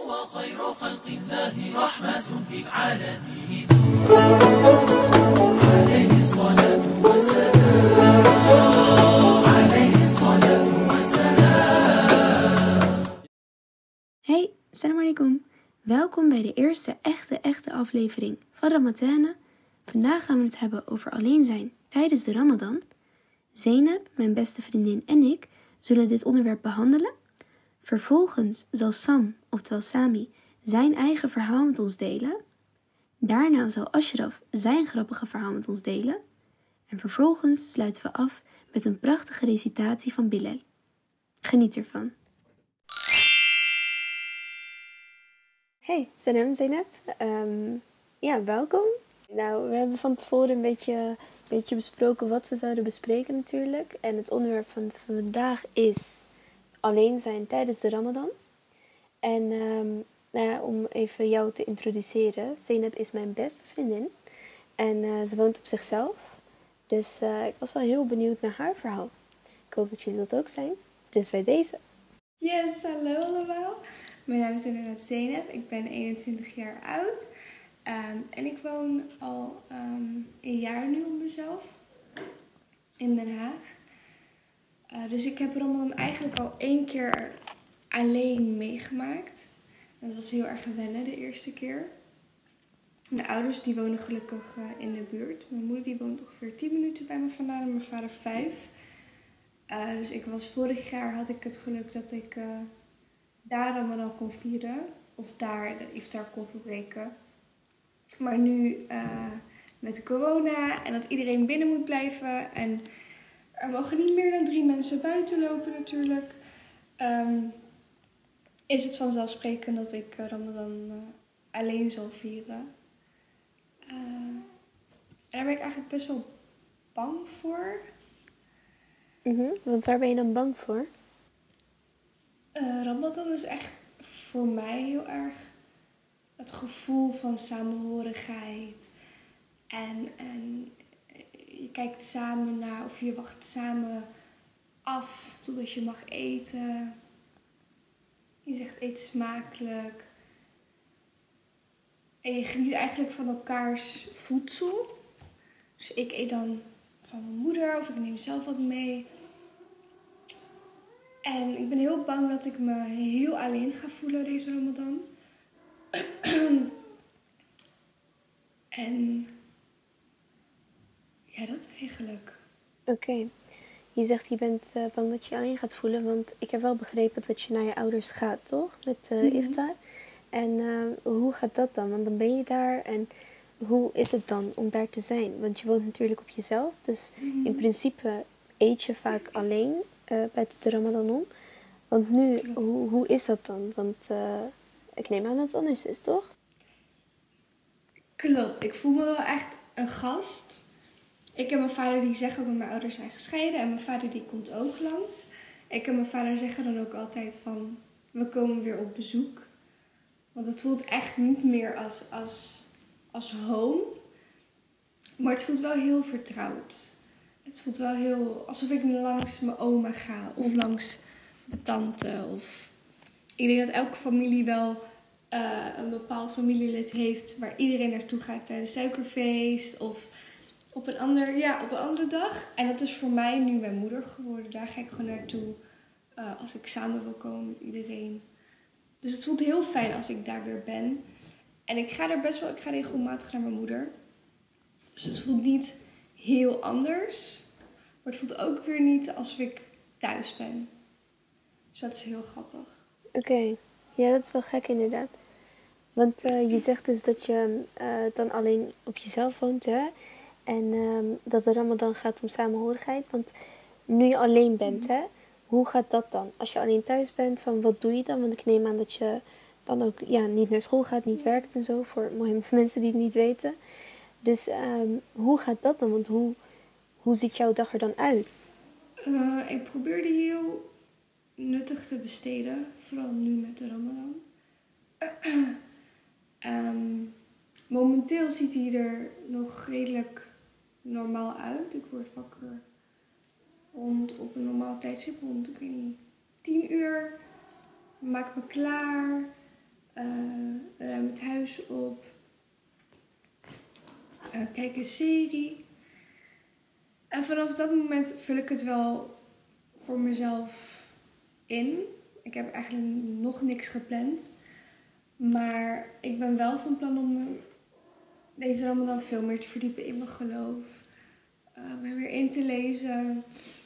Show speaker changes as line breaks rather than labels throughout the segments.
وخير خلق الله رحمة للعالمين عليه الصلاة والسلام عليه الصلاة والسلام.
Hey, salam alaikum. Welkom bij de eerste echte aflevering van Ramadana. Vandaag gaan we het hebben over alleen zijn tijdens de Ramadan. Zeynep, mijn beste vriendin en ik zullen dit onderwerp behandelen. Vervolgens zal Sam, oftewel Sami, zijn eigen verhaal met ons delen. Daarna zal Ashraf zijn grappige verhaal met ons delen. En vervolgens sluiten we af met een prachtige recitatie van Bilal. Geniet ervan. Hey, salam Zeynep. Welkom. Nou, we hebben van tevoren een beetje besproken wat we zouden bespreken natuurlijk. En het onderwerp van vandaag is alleen zijn tijdens de Ramadan. En om even jou te introduceren. Zeynep is mijn beste vriendin. En ze woont op zichzelf. Dus ik was wel heel benieuwd naar haar verhaal. Ik hoop dat jullie dat ook zijn. Dus bij deze.
Yes, hallo allemaal. Mijn naam is inderdaad Zeynep. Ik ben 21 jaar oud. En ik woon al een jaar nu op mezelf. In Den Haag. Dus ik heb Ramadan eigenlijk al 1 keer alleen meegemaakt. Dat was heel erg wennen de eerste keer. Mijn ouders die wonen gelukkig in de buurt. Mijn moeder die woont ongeveer 10 minuten bij me vandaan en mijn vader 5. Dus vorig jaar had ik het geluk dat ik daar Ramadan kon vieren. Of daar de iftar kon verbreken. Maar nu met de corona en dat iedereen binnen moet blijven. En er mogen niet meer dan 3 mensen buiten lopen natuurlijk. Is het vanzelfsprekend dat ik Ramadan alleen zal vieren. En daar ben ik eigenlijk best wel bang voor.
Want waar ben je dan bang voor?
Ramadan is echt voor mij heel erg het gevoel van samenhorigheid. En je kijkt samen naar of je wacht samen af totdat je mag eten. Je zegt eet smakelijk. En je geniet eigenlijk van elkaars voedsel. Dus ik eet dan van mijn moeder of ik neem zelf wat mee. En ik ben heel bang dat ik me heel alleen ga voelen deze Ramadan. En ja, dat eigenlijk.
Oké. Je zegt je bent bang dat je je alleen gaat voelen. Want ik heb wel begrepen dat je naar je ouders gaat, toch? Met iftar. En hoe gaat dat dan? Want dan ben je daar. En hoe is het dan om daar te zijn? Want je woont natuurlijk op jezelf. Dus in principe eet je vaak alleen buiten de Ramadan om. Want nu, hoe is dat dan? Want ik neem aan dat het anders is, toch?
Klopt. Ik voel me wel echt een gast. Ik en mijn vader die zeggen ook dat mijn ouders zijn gescheiden. En mijn vader die komt ook langs. Ik en mijn vader zeggen dan ook altijd van we komen weer op bezoek. Want het voelt echt niet meer als home. Maar het voelt wel heel vertrouwd. Het voelt wel heel alsof ik langs mijn oma ga. Of langs mijn tante. Of ik denk dat elke familie wel een bepaald familielid heeft waar iedereen naartoe gaat tijdens suikerfeest. Of op een andere dag. En dat is voor mij nu mijn moeder geworden. Daar ga ik gewoon naartoe als ik samen wil komen met iedereen. Dus het voelt heel fijn als ik daar weer ben. En ik ga regelmatig naar mijn moeder. Dus het voelt niet heel anders. Maar het voelt ook weer niet alsof ik thuis ben. Dus dat is heel grappig.
Oké. Ja, dat is wel gek inderdaad. Want je zegt dus dat je dan alleen op jezelf woont, hè? En dat de Ramadan gaat om samenhorigheid. Want nu je alleen bent, hè? Hoe gaat dat dan? Als je alleen thuis bent, van wat doe je dan? Want ik neem aan dat je dan ook niet naar school gaat, niet werkt en zo. Voor mensen die het niet weten. Dus hoe gaat dat dan? Want hoe ziet jouw dag er dan uit?
Ik probeer die heel nuttig te besteden. Vooral nu met de Ramadan. Momenteel ziet hij er nog redelijk normaal uit. Ik word wakker op een normaal tijdstip, rond, ik weet niet, 10 uur. Maak me klaar. ruim het huis op. Kijk een serie. En vanaf dat moment vul ik het wel voor mezelf in. Ik heb eigenlijk nog niks gepland. Maar ik ben wel van plan om me deze Ramadan veel meer te verdiepen in mijn geloof. Me weer in te lezen.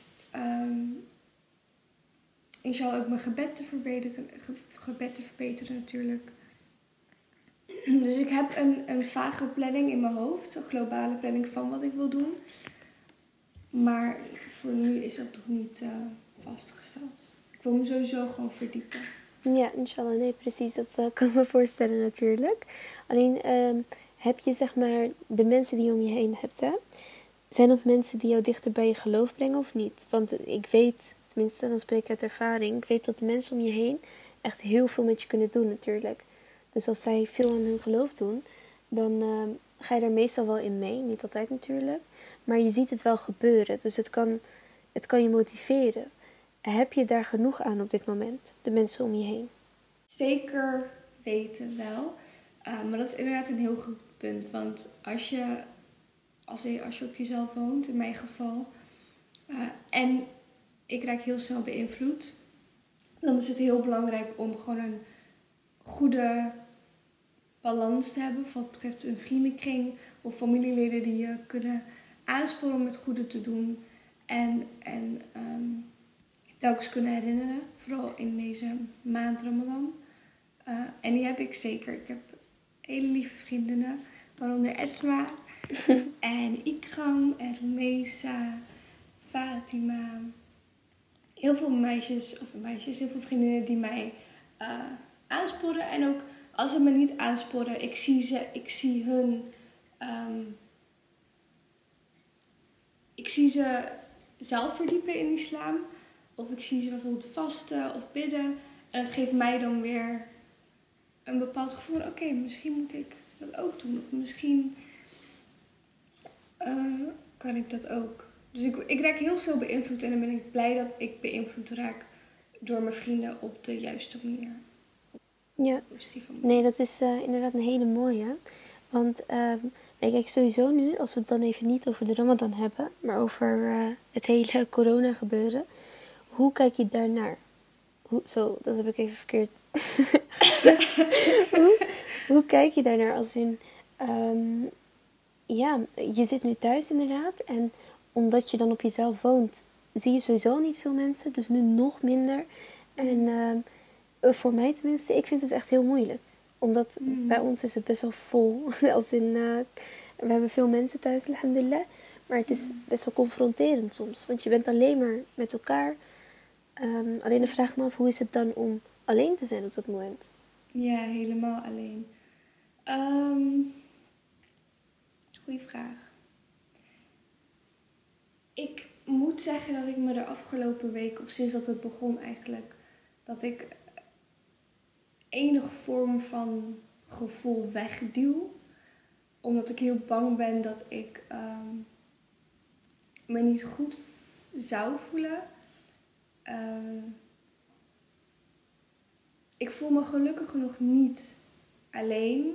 Inshallah ook mijn gebed te verbeteren natuurlijk. Dus ik heb een vage planning in mijn hoofd. Een globale planning van wat ik wil doen. Maar voor nu is dat nog niet vastgesteld. Ik wil me sowieso gewoon verdiepen.
Ja, inshallah. Nee, precies. Dat kan ik me voorstellen natuurlijk. Alleen heb je zeg maar de mensen die je om je heen hebt, hè? Zijn dat mensen die jou dichter bij je geloof brengen of niet? Want ik weet, tenminste dan spreek ik uit ervaring, ik weet dat de mensen om je heen echt heel veel met je kunnen doen natuurlijk. Dus als zij veel aan hun geloof doen, dan ga je daar meestal wel in mee. Niet altijd natuurlijk. Maar je ziet het wel gebeuren. Dus het kan je motiveren. Heb je daar genoeg aan op dit moment? De mensen om je heen?
Zeker weten wel. Maar dat is inderdaad een heel goed punt. Want als je op jezelf woont, in mijn geval, en ik raak heel snel beïnvloed, dan is het heel belangrijk om gewoon een goede balans te hebben wat betreft een vriendenkring of familieleden die je kunnen aansporen om het goede te doen en telkens kunnen herinneren, vooral in deze maand Ramadan. En die heb ik zeker. Ik heb hele lieve vriendinnen, waaronder Esma en Ikram en Rumesa, Fatima. Heel veel meisjes, heel veel vriendinnen die mij aansporen. En ook als ze me niet aansporen, ik zie ze zelf verdiepen in islam. Of ik zie ze bijvoorbeeld vasten of bidden. En het geeft mij dan weer een bepaald gevoel. Oké, misschien moet ik dat ook doen. Of misschien kan ik dat ook. Dus ik raak heel snel beïnvloed. En dan ben ik blij dat ik beïnvloed raak door mijn vrienden op de juiste manier.
Ja, nee, dat is inderdaad een hele mooie. Want kijk, sowieso nu, als we het dan even niet over de Ramadan hebben, maar over het hele corona gebeuren. Hoe kijk je daarnaar? Zo, dat heb ik even verkeerd gezegd. Hoe kijk je daarnaar als in, ja, je zit nu thuis inderdaad. En omdat je dan op jezelf woont, zie je sowieso niet veel mensen. Dus nu nog minder. En voor mij tenminste, ik vind het echt heel moeilijk. Omdat bij ons is het best wel vol. Als in, we hebben veel mensen thuis, alhamdulillah. Maar het is best wel confronterend soms. Want je bent alleen maar met elkaar. Alleen dan vraag ik me af, hoe is het dan om alleen te zijn op dat moment?
Ja, helemaal alleen. Goeie vraag. Ik moet zeggen dat ik me de afgelopen week, of sinds dat het begon eigenlijk, dat ik enig vorm van gevoel wegduw. Omdat ik heel bang ben dat ik me niet goed zou voelen. Ik voel me gelukkig nog niet alleen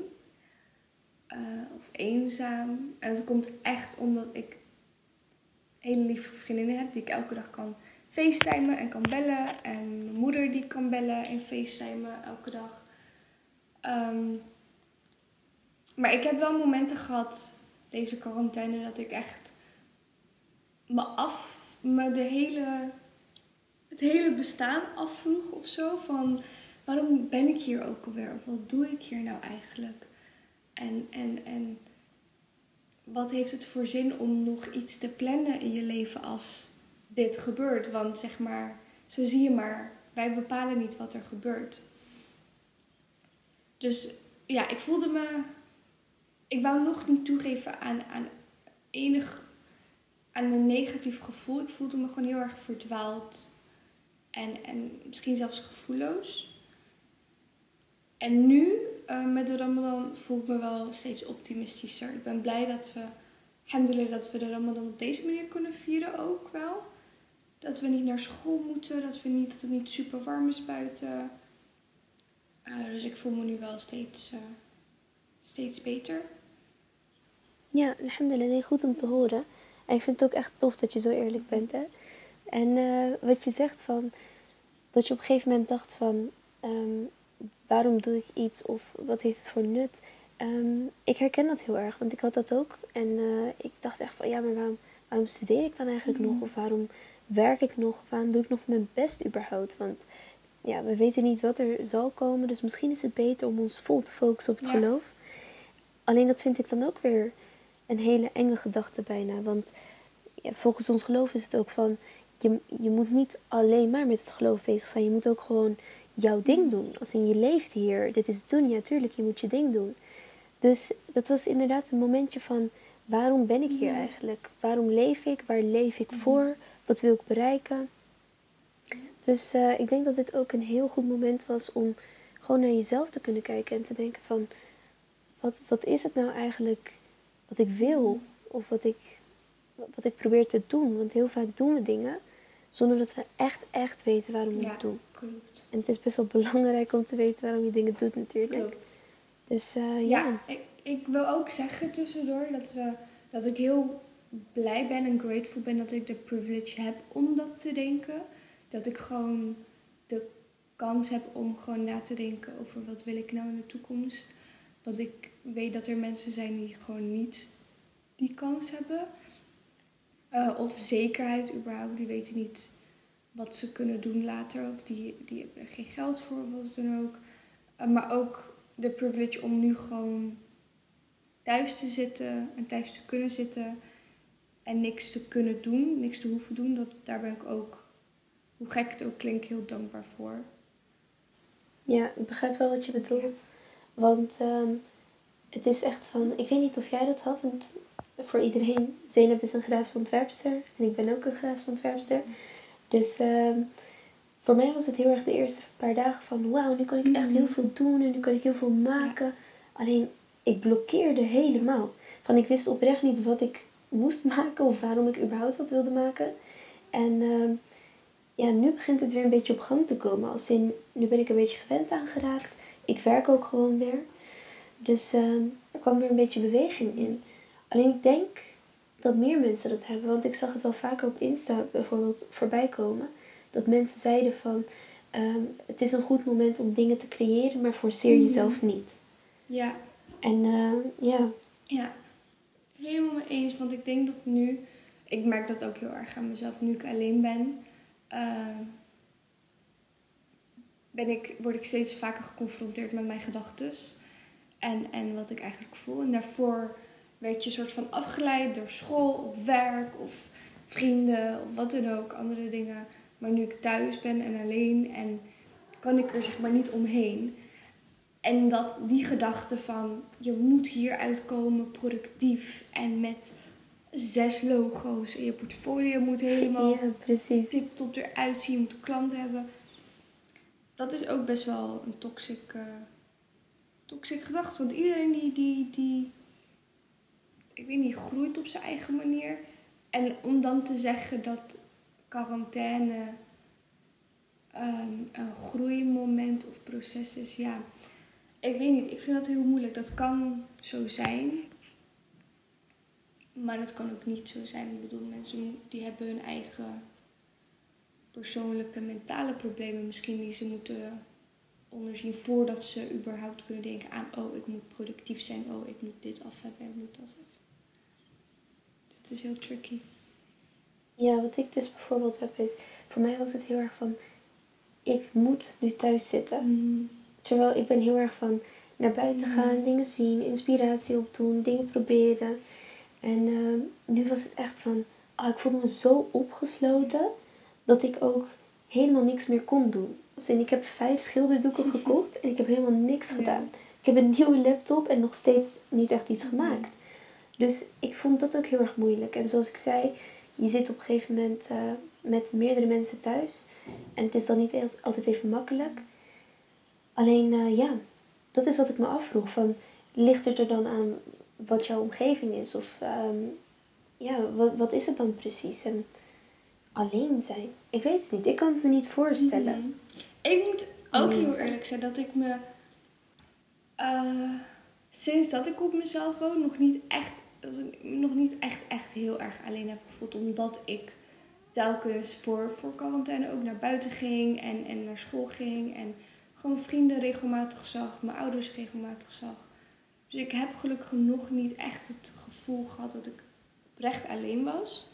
of eenzaam. En dat komt echt omdat ik hele lieve vriendinnen heb die ik elke dag kan facetimen en kan bellen. En mijn moeder die ik kan bellen en facetimen elke dag. Maar ik heb wel momenten gehad, deze quarantaine, dat ik echt het hele bestaan afvroeg of zo. Van, waarom ben ik hier ook alweer? Of wat doe ik hier nou eigenlijk? En wat heeft het voor zin om nog iets te plannen in je leven als dit gebeurt? Want zeg maar, zo zie je maar, wij bepalen niet wat er gebeurt. Dus ja, ik wou nog niet toegeven aan een negatief gevoel. Ik voelde me gewoon heel erg verdwaald. En misschien zelfs gevoelloos. En nu, met de Ramadan, voel ik me wel steeds optimistischer. Ik ben blij dat we de Ramadan op deze manier kunnen vieren ook wel. Dat we niet naar school moeten, dat het niet super warm is buiten. Dus ik voel me nu wel steeds beter.
Ja, alhamdulillah, nee, goed om te horen. En ik vind het ook echt tof dat je zo eerlijk bent, hè. En wat je zegt van, dat je op een gegeven moment dacht van, waarom doe ik iets of wat heeft het voor nut? Ik herken dat heel erg, want ik had dat ook. En ik dacht echt van, ja, maar waarom studeer ik dan eigenlijk nog? Of waarom werk ik nog? Waarom doe ik nog mijn best überhaupt? Want ja, we weten niet wat er zal komen. Dus misschien is het beter om ons vol te focussen op het geloof. Alleen dat vind ik dan ook weer een hele enge gedachte bijna. Want ja, volgens ons geloof is het ook van, je moet niet alleen maar met het geloof bezig zijn. Je moet ook gewoon jouw ding doen. Als in je leeft hier, dit is doen, ja, tuurlijk, je moet je ding doen. Dus dat was inderdaad een momentje van, waarom ben ik hier eigenlijk? Waarom leef ik? Waar leef ik voor? Wat wil ik bereiken? Dus ik denk dat dit ook een heel goed moment was om gewoon naar jezelf te kunnen kijken en te denken van, wat is het nou eigenlijk wat ik wil? Of wat ik probeer te doen? Want heel vaak doen we dingen zonder dat we echt weten waarom we het doen.
Klopt.
En het is best wel belangrijk om te weten waarom je dingen doet natuurlijk.
Klopt.
Dus
Ja, ik wil ook zeggen tussendoor dat ik heel blij ben en grateful ben dat ik de privilege heb om dat te denken. Dat ik gewoon de kans heb om gewoon na te denken over wat wil ik nou in de toekomst. Want ik weet dat er mensen zijn die gewoon niet die kans hebben. Of zekerheid überhaupt. Die weten niet wat ze kunnen doen later. Of die hebben er geen geld voor of wat dan ook. Maar ook de privilege om nu gewoon thuis te zitten en thuis te kunnen zitten. En niks te kunnen doen, niks te hoeven doen. Daar ben ik ook, hoe gek het ook klinkt, heel dankbaar voor.
ja, ik begrijp wel wat je bedoelt. Want het is echt van, ik weet niet of jij dat had, want voor iedereen, Zeynep is een grafisch ontwerpster en ik ben ook een grafisch ontwerpster. Dus voor mij was het heel erg de eerste paar dagen van, wauw, nu kan ik echt heel veel doen en nu kan ik heel veel maken. Ja. Alleen, ik blokkeerde helemaal. Van, ik wist oprecht niet wat ik moest maken of waarom ik überhaupt wat wilde maken. En ja, nu begint het weer een beetje op gang te komen. Als in, nu ben ik een beetje gewend aan geraakt. Ik werk ook gewoon weer. Dus er kwam weer een beetje beweging in. Alleen ik denk dat meer mensen dat hebben. Want ik zag het wel vaker op Insta bijvoorbeeld voorbij komen. Dat mensen zeiden van, het is een goed moment om dingen te creëren, maar forceer jezelf niet.
Ja.
En ja.
Ja, helemaal mee eens. Want ik denk dat nu, ik merk dat ook heel erg aan mezelf, nu ik alleen ben, word ik steeds vaker geconfronteerd met mijn gedachten. En wat ik eigenlijk voel. En daarvoor werd je soort van afgeleid door school of werk of vrienden of wat dan ook, andere dingen. Maar nu ik thuis ben en alleen en kan ik er zeg maar niet omheen. En die gedachte van je moet hier uitkomen productief en met 6 logo's en je portfolio moet helemaal tip-top eruit zien, je moet klanten hebben. Dat is ook best wel een toxic gedachte. Want iedereen die ik weet niet, groeit op zijn eigen manier. En om dan te zeggen dat quarantaine een groeimoment of proces is, ja, ik weet niet, ik vind dat heel moeilijk. Dat kan zo zijn, maar dat kan ook niet zo zijn. Ik bedoel, mensen die hebben hun eigen persoonlijke mentale problemen misschien die ze moeten onderzien voordat ze überhaupt kunnen denken aan, oh, ik moet productief zijn, oh, ik moet dit af hebben, ik moet dat af. Dus het is heel tricky.
Ja, wat ik dus bijvoorbeeld heb is, voor mij was het heel erg van, ik moet nu thuis zitten. Terwijl ik ben heel erg van naar buiten gaan, dingen zien, inspiratie opdoen, dingen proberen. En nu was het echt van, ik voelde me zo opgesloten dat ik ook helemaal niks meer kon doen. Dus ik heb 5 schilderdoeken gekocht en ik heb helemaal niks gedaan. Ik heb een nieuwe laptop en nog steeds niet echt iets gemaakt. Dus ik vond dat ook heel erg moeilijk. En zoals ik zei, je zit op een gegeven moment met meerdere mensen thuis. En het is dan niet altijd even makkelijk. Alleen ja, dat is wat ik me afvroeg. Van, ligt het er dan aan wat jouw omgeving is? Of ja, wat is het dan precies? En alleen zijn, ik weet het niet. Ik kan het me niet voorstellen.
Ik moet ook heel eerlijk zijn dat ik me Sinds dat ik op mezelf woon, nog niet echt heel erg alleen heb gevoeld. Omdat ik telkens voor quarantaine ook naar buiten ging en naar school ging. En gewoon vrienden regelmatig zag, mijn ouders regelmatig zag. Dus ik heb gelukkig nog niet echt het gevoel gehad dat ik oprecht alleen was.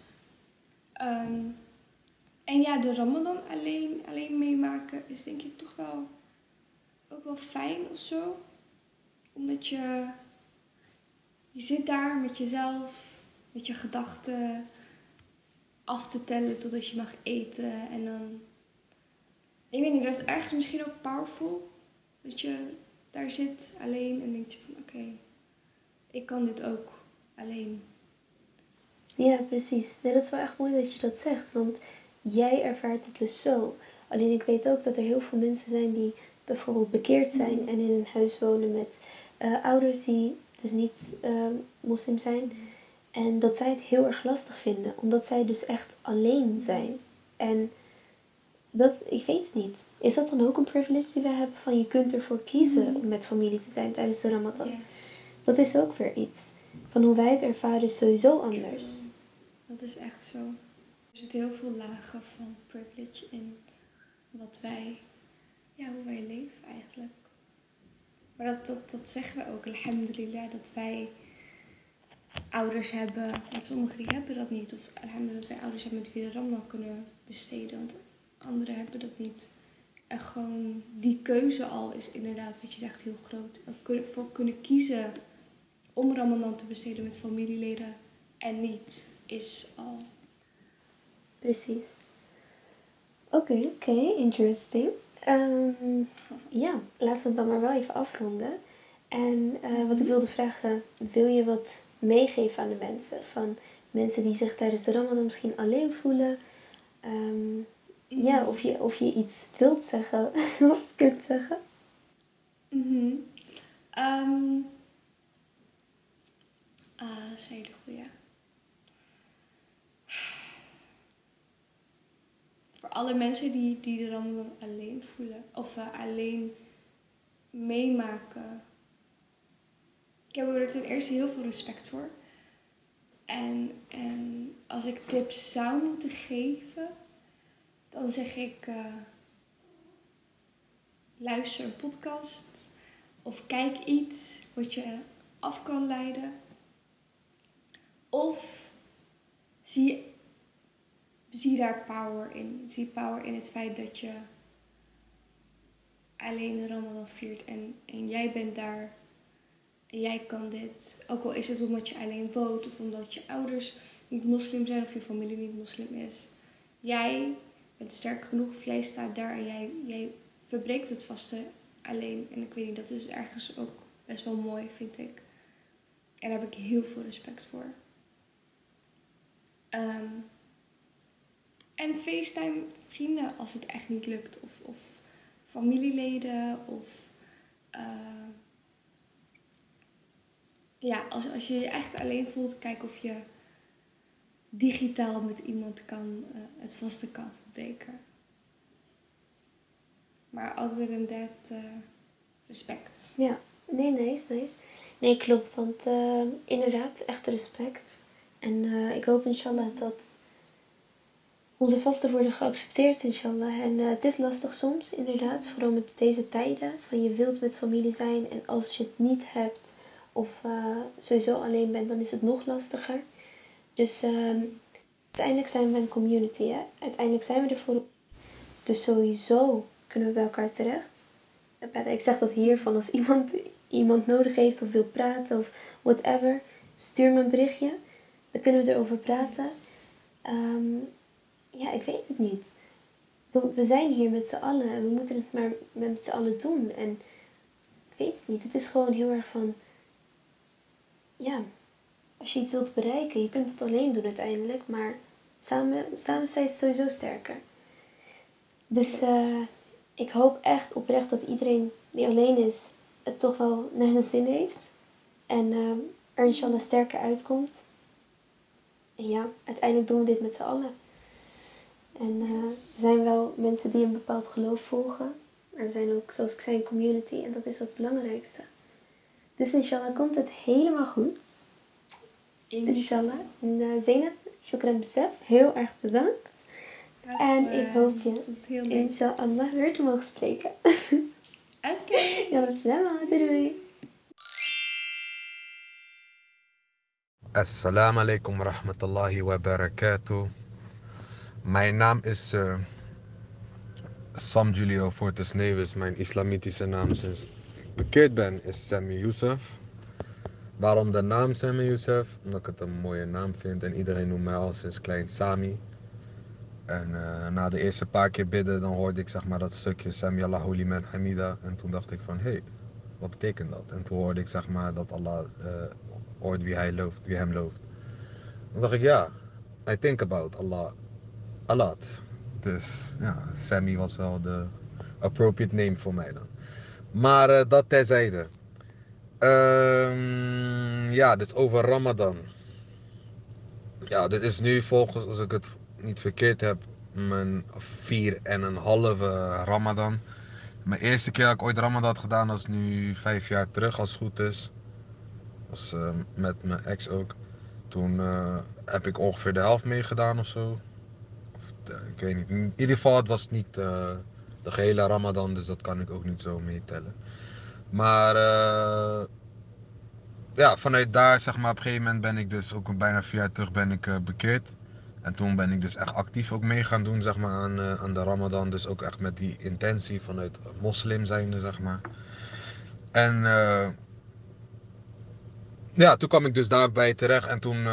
En ja, de Ramadan alleen meemaken is denk ik toch wel ook wel fijn of zo. Omdat je zit daar met jezelf, met je gedachten af te tellen totdat je mag eten. En dan, ik weet niet, dat is ergens misschien ook powerful. Dat je daar zit alleen en denkt je van oké, ik kan dit ook alleen.
Ja, precies. Nee, dat is wel echt mooi dat je dat zegt, want jij ervaart het dus zo. Alleen ik weet ook dat er heel veel mensen zijn die bijvoorbeeld bekeerd zijn en in een huis wonen met ouders die dus niet moslim zijn. En dat zij het heel erg lastig vinden, omdat zij dus echt alleen zijn. En dat, ik weet het niet. Is dat dan ook een privilege die we hebben van je kunt ervoor kiezen om met familie te zijn tijdens de Ramadan?
Yes.
Dat is ook weer iets. Van hoe wij het ervaren is sowieso anders.
Dat is echt zo. Er zitten heel veel lagen van privilege in wat wij, ja, hoe wij leven eigenlijk. Maar dat zeggen we ook, alhamdulillah, dat wij ouders hebben, want sommigen die hebben dat niet. Of alhamdulillah dat wij ouders hebben met wie de Ramadan kunnen besteden, want anderen hebben dat niet. En gewoon die keuze al is inderdaad, wat je zegt, heel groot. Ervoor kunnen kiezen om Ramadan te besteden met familieleden en niet, is al.
Precies. Oké, interesting. Ja, laten we het dan maar wel even afronden. En wat ik wilde vragen, wil je wat meegeven aan de mensen? Van mensen die zich tijdens de Ramadan misschien alleen voelen. Ja, of je iets wilt zeggen of kunt zeggen.
Dat is een hele goeie. Voor alle mensen die de Ramadan alleen voelen of alleen meemaken. Ik heb er ten eerste heel veel respect voor. En als ik tips zou moeten geven, dan zeg ik luister een podcast of kijk iets wat je af kan leiden. Of zie daar power in. Zie power in het feit dat je alleen de Ramadan viert en jij bent daar. En jij kan dit. Ook al is het omdat je alleen woont of omdat je ouders niet moslim zijn of je familie niet moslim is. Jij bent sterk genoeg of jij staat daar en jij verbreekt het vasten alleen. En ik weet niet, dat is ergens ook best wel mooi, vind ik. En daar heb ik heel veel respect voor. En FaceTime vrienden als het echt niet lukt. Of familieleden. Of ja, als je je echt alleen voelt, kijk of je digitaal met iemand het vaste kan verbreken. Maar other than that, respect.
Ja, nee, nice. Nee, klopt, want inderdaad, echt respect. En ik hoop inshallah dat onze vasten worden geaccepteerd, inshallah. En het is lastig soms, inderdaad, vooral met deze tijden. Van je wilt met familie zijn en als je het niet hebt of sowieso alleen bent, dan is het nog lastiger. Dus uiteindelijk zijn we een community, hè. Uiteindelijk zijn we ervoor. Dus sowieso kunnen we bij elkaar terecht. Ik zeg dat hier van als iemand nodig heeft of wil praten of whatever, stuur me een berichtje. Dan kunnen we erover praten. Ja, ik weet het niet. We zijn hier met z'n allen en we moeten het maar met z'n allen doen. En ik weet het niet. Het is gewoon heel erg van, ja, als je iets wilt bereiken, je kunt het alleen doen uiteindelijk, maar samen sta je sowieso sterker. Dus ik hoop echt oprecht dat iedereen die alleen is, het toch wel naar zijn zin heeft. En er inshallah sterker uitkomt. En ja, uiteindelijk doen we dit met z'n allen. En we zijn wel mensen die een bepaald geloof volgen. Maar we zijn ook, zoals ik zei, een community. En dat is wat het belangrijkste. Dus inshallah komt het helemaal goed. Inshallah. En Zeynep, shukran besef. Heel erg bedankt. En ik hoop je inshallah weer te mogen spreken.
Oké.
Yalla salama. Doei.
Assalamu alaikum wa rahmatullahi wa barakatuh. Mijn naam is Sam Julio Fortes Neves. Mijn islamitische naam sinds ik bekeerd ben is Sami Youssef. Waarom de naam Sami Youssef? Omdat ik het een mooie naam vind en iedereen noemt mij al sinds klein Sami. En na de eerste paar keer bidden dan hoorde ik zeg maar dat stukje Sami Allahu liman hamida. En toen dacht ik van hé, wat betekent dat? En toen hoorde ik zeg maar dat Allah hoort wie hem looft. Dan dacht ik ja, I think about Allah a lot. Dus ja, Sami was wel de appropriate name voor mij dan. Maar dat terzijde. Ja, dus over Ramadan. Ja, dit is nu volgens, als ik het niet verkeerd heb, mijn 4,5 Ramadan. Mijn eerste keer dat ik ooit Ramadan had gedaan was nu 5 jaar terug als het goed is. Was met mijn ex ook. Toen heb ik ongeveer de helft meegedaan of zo. Ik weet niet. In ieder geval, het was niet de gehele Ramadan, dus dat kan ik ook niet zo meetellen. Maar ja, vanuit daar zeg maar op een gegeven moment ben ik dus ook bijna 4 jaar terug ben ik bekeerd. En toen ben ik dus echt actief ook mee gaan doen zeg maar aan de Ramadan. Dus ook echt met die intentie vanuit moslim zijnde zeg maar. En ja, toen kwam ik dus daarbij terecht en toen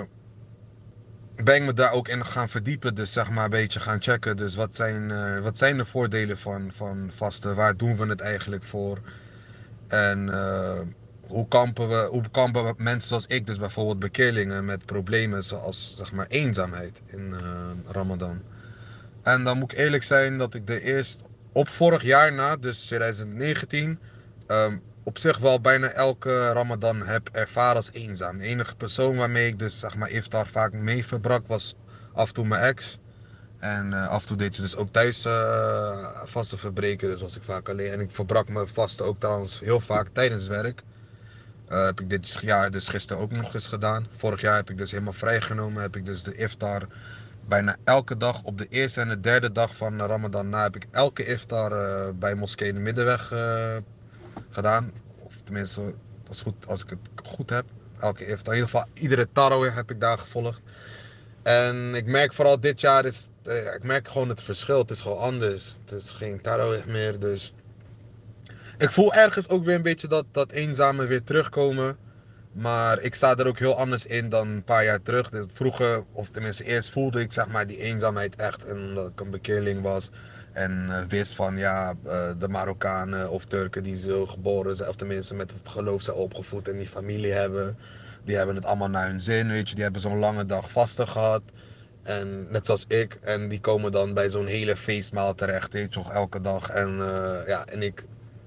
ben ik me daar ook in gaan verdiepen. Dus zeg maar een beetje gaan checken. Dus wat zijn de voordelen van vasten? Waar doen we het eigenlijk voor? En hoe kampen we mensen zoals ik, dus bijvoorbeeld bekeerlingen, met problemen zoals zeg maar eenzaamheid in Ramadan. En dan moet ik eerlijk zijn dat ik de eerst op vorig jaar na, dus 2019, op zich wel bijna elke Ramadan heb ervaren als eenzaam. De enige persoon waarmee ik dus zeg maar iftar vaak mee verbrak was af en toe mijn ex. En af en toe deed ze dus ook thuis vasten verbreken, dus was ik vaak alleen. En ik verbrak mijn vasten ook trouwens heel vaak tijdens werk. Heb ik dit jaar dus gisteren ook nog eens gedaan. Vorig jaar heb ik dus helemaal vrijgenomen. Heb ik dus de iftar bijna elke dag op de eerste en de derde dag van Ramadan na heb ik elke iftar bij Moskee in de Middenweg gedaan. Of tenminste, als ik het goed heb. Elke iftar. In ieder geval, iedere tarawih heb ik daar gevolgd. En ik merk vooral dit jaar ik merk gewoon het verschil. Het is gewoon anders. Het is geen tarawih meer, dus ik voel ergens ook weer een beetje dat eenzame weer terugkomen. Maar ik sta er ook heel anders in dan een paar jaar terug. Vroeger, of tenminste eerst voelde ik zeg maar die eenzaamheid echt. En omdat ik een bekeerling was. En wist van ja, de Marokkanen of Turken die zo geboren zijn. Of tenminste met het geloof zijn opgevoed en die familie hebben. Die hebben het allemaal naar hun zin, weet je. Die hebben zo'n lange dag vasten gehad. En net zoals ik. En die komen dan bij zo'n hele feestmaal terecht, weet je toch, elke dag. En ja, en ik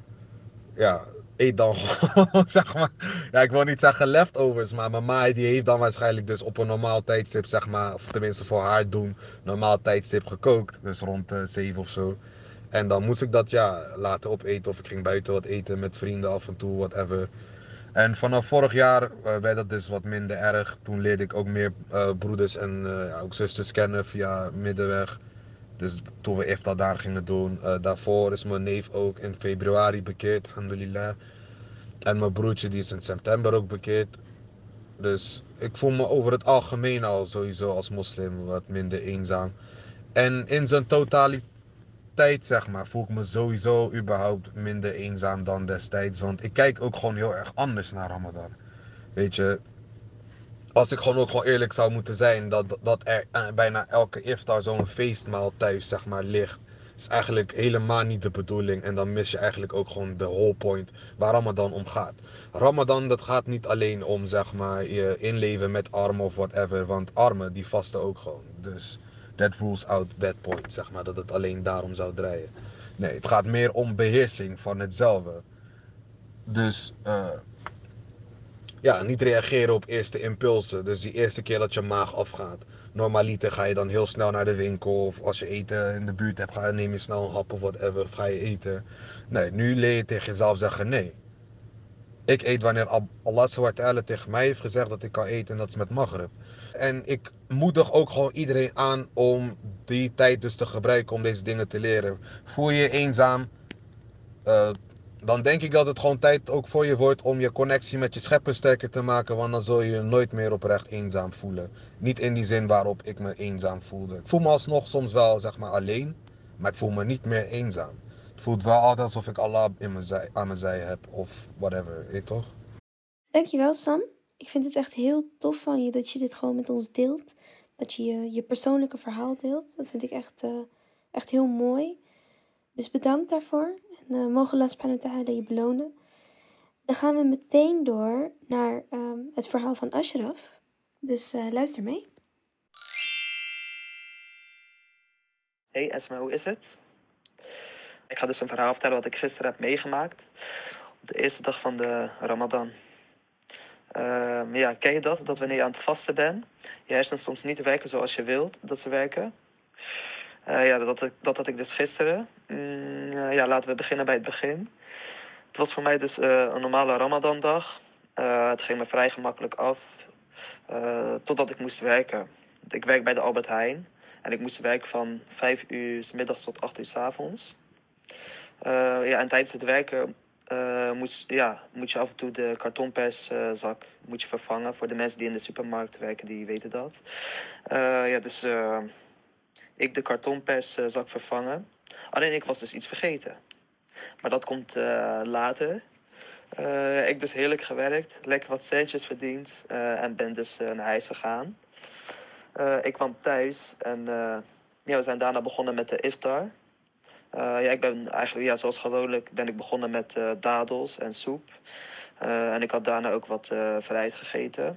eet dan gewoon, zeg maar. Ja, ik wil niet zeggen leftovers, maar mijn ma die heeft dan waarschijnlijk dus op een normaal tijdstip, zeg maar. Of tenminste voor haar doen, normaal tijdstip gekookt. Dus rond 7 of zo. En dan moest ik dat ja laten opeten. Of ik ging buiten wat eten met vrienden af en toe, whatever. En vanaf vorig jaar werd dat dus wat minder erg. Toen leerde ik ook meer broeders en ja, ook zusters kennen via Middenweg. Dus toen we iftar daar gingen doen. Daarvoor is mijn neef ook in februari bekeerd, alhamdulillah. En mijn broertje die is in september ook bekeerd. Dus ik voel me over het algemeen al sowieso als moslim wat minder eenzaam. En in zijn totaliteit zeg maar voel ik me sowieso überhaupt minder eenzaam dan destijds. Want ik kijk ook gewoon heel erg anders naar Ramadan. Weet je, als ik gewoon ook gewoon eerlijk zou moeten zijn, dat er bijna elke iftar zo'n feestmaal thuis zeg maar ligt, is eigenlijk helemaal niet de bedoeling. En dan mis je eigenlijk ook gewoon de whole point waar Ramadan om gaat. Ramadan, dat gaat niet alleen om zeg maar je inleven met armen of whatever, want armen die vasten ook gewoon. Dus that rules out that point, zeg maar, dat het alleen daarom zou draaien. Nee, het gaat meer om beheersing van hetzelfde. Dus ja, niet reageren op eerste impulsen. Dus die eerste keer dat je maag afgaat. Normaliter ga je dan heel snel naar de winkel. Of als je eten in de buurt hebt, neem je snel een hap of whatever. Of ga je eten. Nee, nu leer je tegen jezelf zeggen nee. Ik eet wanneer Allah subhanahu wa ta'ala tegen mij heeft gezegd dat ik kan eten en dat is met maghrib. En ik moedig ook gewoon iedereen aan om die tijd dus te gebruiken om deze dingen te leren. Voel je je eenzaam, uh, dan denk ik dat het gewoon tijd ook voor je wordt om je connectie met je schepper sterker te maken. Want dan zul je je nooit meer oprecht eenzaam voelen. Niet in die zin waarop ik me eenzaam voelde. Ik voel me alsnog soms wel zeg maar alleen, maar ik voel me niet meer eenzaam. Het voelt wel altijd alsof ik Allah aan mijn zij heb of whatever, weet je toch?
Dankjewel, Sam. Ik vind het echt heel tof van je dat je dit gewoon met ons deelt. Dat je je persoonlijke verhaal deelt. Dat vind ik echt heel mooi. Dus bedankt daarvoor. En mogen Allah subhanahu wa ta'ala je belonen. Dan gaan we meteen door naar het verhaal van Ashraf. Dus luister mee.
Hey Esma, hoe is het? Ik ga dus een verhaal vertellen wat ik gisteren heb meegemaakt. Op de eerste dag van de Ramadan. Ja, ken je dat? Dat wanneer je aan het vasten bent, je hersens soms niet werken zoals je wilt dat ze werken. Ja, dat had ik dus gisteren. Ja, laten we beginnen bij het begin. Het was voor mij dus een normale Ramadan-dag. Het ging me vrij gemakkelijk af. Totdat ik moest werken. Ik werk bij de Albert Heijn. En ik moest werken van 5 uur 's middags tot 8 uur 's avonds. Ja, en tijdens het werken moet je af en toe de kartonperszak moet je vervangen. Voor de mensen die in de supermarkt werken, die weten dat. Ja, dus ik de kartonperszak vervangen. Alleen ik was dus iets vergeten. Maar dat komt later. Ik dus heerlijk gewerkt, lekker wat centjes verdiend en ben dus naar huis gegaan. Ik kwam thuis en ja, we zijn daarna begonnen met de iftar. Ja, ik ben eigenlijk, ja, zoals gewoonlijk ben ik begonnen met dadels en soep. En ik had daarna ook wat fruit gegeten.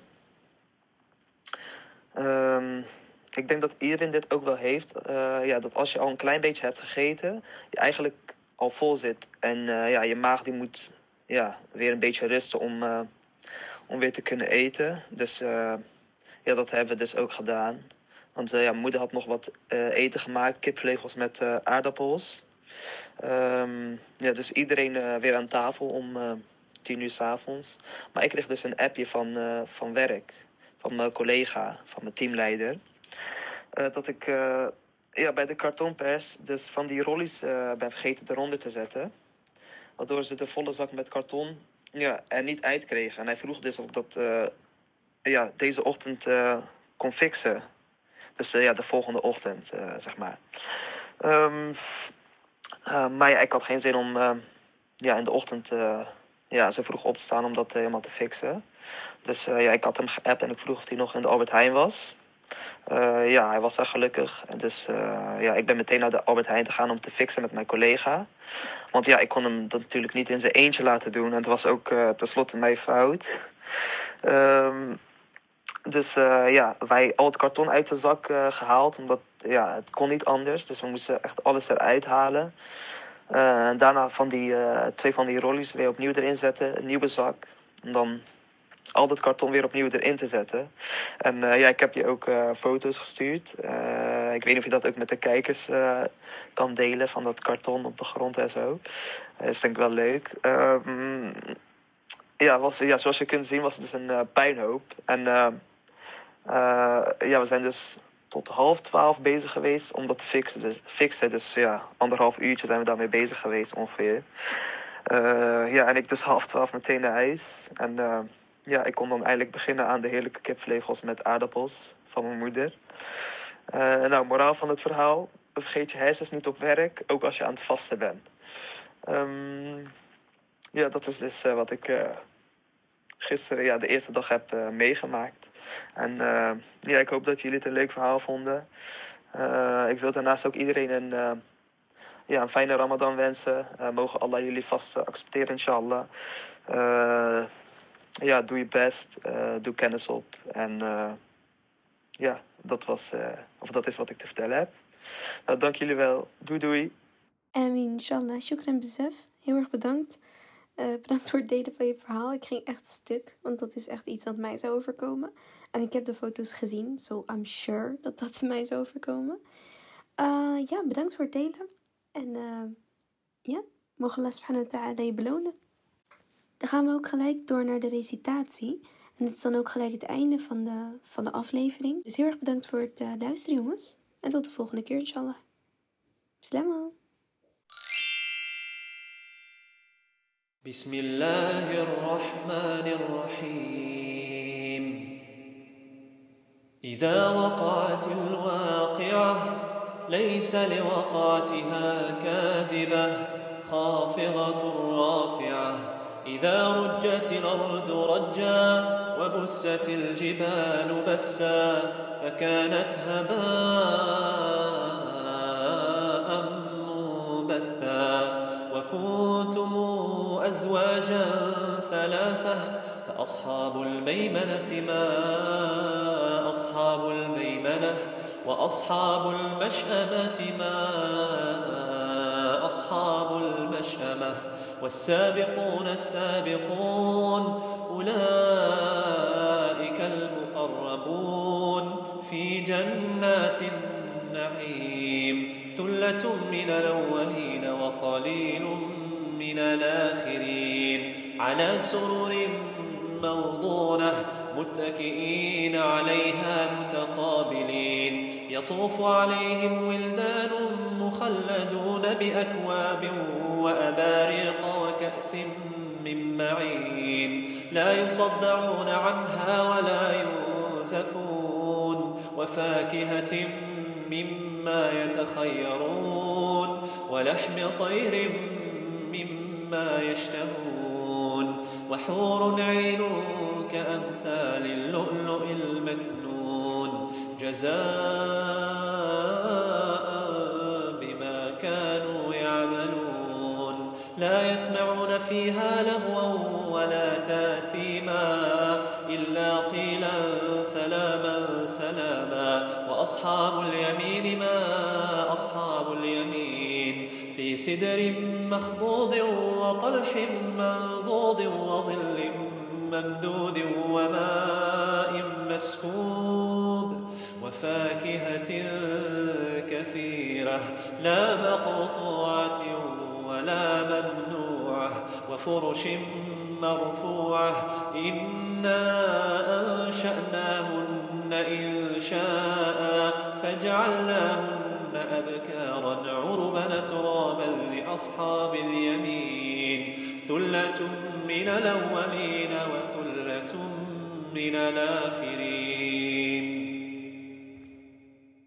Ik denk dat iedereen dit ook wel heeft. Ja, dat als je al een klein beetje hebt gegeten, je eigenlijk al vol zit. En ja, je maag die moet weer een beetje rusten om weer te kunnen eten. Dus ja, dat hebben we dus ook gedaan. Want ja, mijn moeder had nog wat eten gemaakt. Kipvlegels met aardappels. Ja, dus iedereen weer aan tafel om 10 uur 's avonds. Maar ik kreeg dus een appje van werk. Van mijn collega, van mijn teamleider. Dat ik ja, bij de kartonpers dus van die rollies ben vergeten eronder te zetten. Waardoor ze de volle zak met karton er niet uit kregen. En hij vroeg dus of ik dat deze ochtend kon fixen. Dus ja, de volgende ochtend, zeg maar. Maar ja, ik had geen zin om in de ochtend zo vroeg op te staan om dat helemaal te fixen. Dus ja, ik had hem geappt en ik vroeg of hij nog in de Albert Heijn was. Ja, hij was daar gelukkig. En dus ja, ik ben meteen naar de Albert Heijn te gaan om te fixen met mijn collega. Want ja, ik kon hem dat natuurlijk niet in zijn eentje laten doen. En het was ook tenslotte mijn fout. Dus ja, wij al het karton uit de zak gehaald. Omdat ja, het kon niet anders. Dus we moesten echt alles eruit halen. En daarna van die 2 van die rollies weer opnieuw erin zetten. Een nieuwe zak. En dan al dat karton weer opnieuw erin te zetten. En ja, ik heb je ook foto's gestuurd. Ik weet niet of je dat ook met de kijkers kan delen. Van dat karton op de grond en zo. Dat is denk ik wel leuk. Ja, zoals je kunt zien was het dus een puinhoop. En ja, we zijn dus tot 11:30 bezig geweest om dat te fixen. Dus ja, 1,5 uurtje zijn we daarmee bezig geweest ongeveer. Ja, en ik dus 11:30 meteen naar huis. En ja, ik kon dan eindelijk beginnen aan de heerlijke kipvlegels met aardappels van mijn moeder. Nou, moraal van het verhaal. Vergeet je hersens niet op werk, ook als je aan het vasten bent. Ja, dat is dus wat ik gisteren de eerste dag heb meegemaakt. En ja, ik hoop dat jullie het een leuk verhaal vonden. Ik wil daarnaast ook iedereen een fijne Ramadan wensen. Mogen Allah jullie vast accepteren, inshallah. Ja, doe je best. Doe kennis op. En ja, dat is wat ik te vertellen heb. Nou, dank jullie wel. Doei doei.
Amin, inshallah. Shukran bezef. Heel erg bedankt. Bedankt voor het delen van je verhaal. Ik ging echt stuk, want dat is echt iets wat mij zou overkomen. En ik heb de foto's gezien, so I'm sure dat dat mij zou overkomen. Ja, bedankt voor het delen. En ja, mogen Allah subhanahu wa ta'ala je belonen. Dan gaan we ook gelijk door naar de recitatie. En dit is dan ook gelijk het einde van de aflevering. Dus heel erg bedankt voor het luisteren, jongens. En tot de volgende keer, inshallah. Slamo.
بسم الله الرحمن الرحيم إذا وقعت الواقعة ليس لوقعتها كاذبة خافضة رافعة إذا رجت الأرض رجا وبست الجبال بسا فكانت هباء منبثا وكنتم أزواجا ثلاثة فأصحاب الميمنة ما أصحاب الميمنة وأصحاب المشأمة ما أصحاب المشأمة والسابقون السابقون أولئك المقربون في جنات النعيم ثلة من الأولين وقليل من الآخرين على سرر موضونة متكئين عليها متقابلين يطوف عليهم ولدان مخلدون بأكواب وأباريق وكأس من معين لا يصدعون عنها ولا ينزفون وفاكهة مما يتخيرون ولحم طير مما يشتهون وحور عين كأمثال اللؤلؤ المكنون جزاء بما كانوا يعملون لا يسمعون فيها لغوا ولا تاثيما إلا قيلا سلاما سلاما وأصحاب اليمين ما أصحاب اليمين في سدر مخضود وطلح منضود وظل ممدود وماء مسكوب وفاكهة كثيرة لا مقطوعة ولا ممنوعة وفرش مرفوعة إنا أنشأناهن إنشاء فجعلناهن أبكارا عربا ترابا لأصحاب اليمين ثلة من الأولين وثلة من الآخرين